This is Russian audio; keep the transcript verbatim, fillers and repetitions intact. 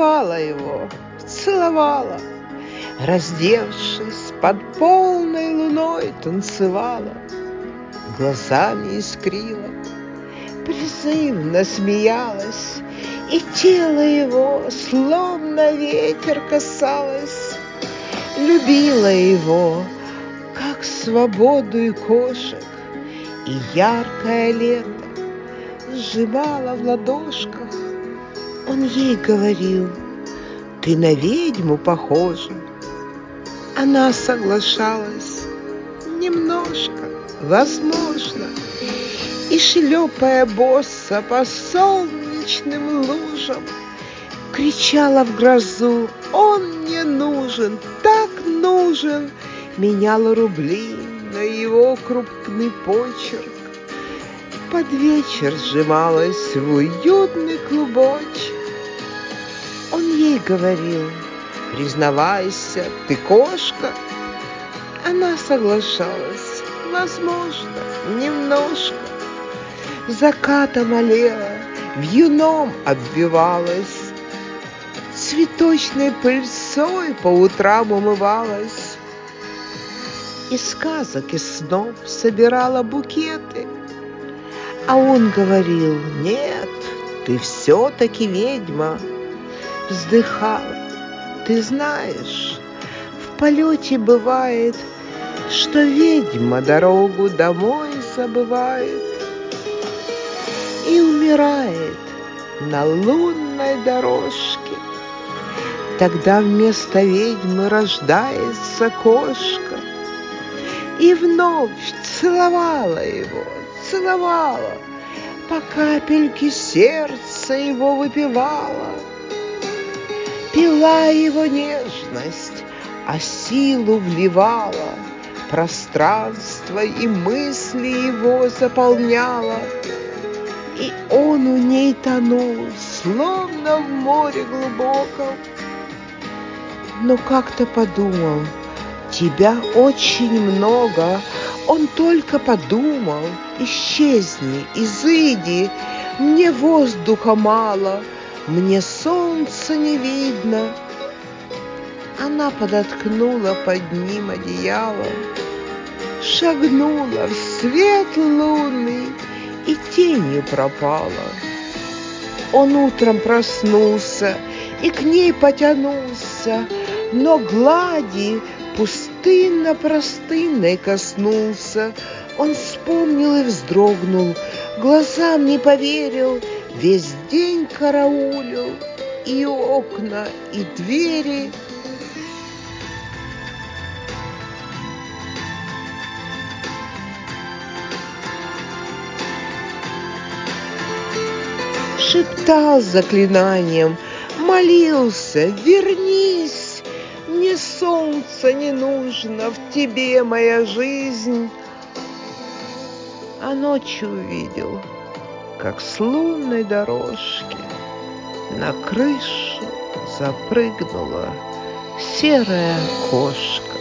целовала его, целовала, раздевшись, под полной луной танцевала, глазами искрила, призывно смеялась, и тело его словно ветер касалось. Любила его, как свободу и кошек, и яркое лето сжимала в ладошках. Он ей говорил: ты на ведьму похожа. Она соглашалась: немножко, возможно. И, шлепая босса по солнечным лужам, кричала в грозу: он не нужен, так нужен. Меняла рубли на его крупный почерк. Под вечер сжималась в уютный клубочек. Он ей говорил: признавайся, ты кошка. Она соглашалась: возможно, немножко. Закатом аллея вьюном обвивалась, цветочной пыльцой по утрам умывалась, из сказок и снов собирала букеты. А он говорил: нет, ты все-таки ведьма. Вздыхала: ты знаешь, в полете бывает, что ведьма дорогу домой забывает и умирает на лунной дорожке. Тогда вместо ведьмы рождается кошка. И вновь целовала его, целовала, по капельке сердца его выпивала, пила его нежность, а силу вливала, пространство и мысли его заполняла. И он у ней тонул, словно в море глубоком. Но как-то подумал: тебя очень много. Он только подумал: исчезни, изыди, мне воздуха мало, мне солнца не видно. Она подоткнула под ним одеяло, шагнула в свет лунный и тенью пропала. Он утром проснулся и к ней потянулся, но глади пустынно-простынной коснулся. Он вспомнил и вздрогнул, глазам не поверил, весь день караулил и окна, и двери. Шептал заклинанием, молился: вернись, мне солнца не нужно, в тебе моя жизнь. А ночью увидел, как с лунной дорожки на крышу запрыгнула серая кошка.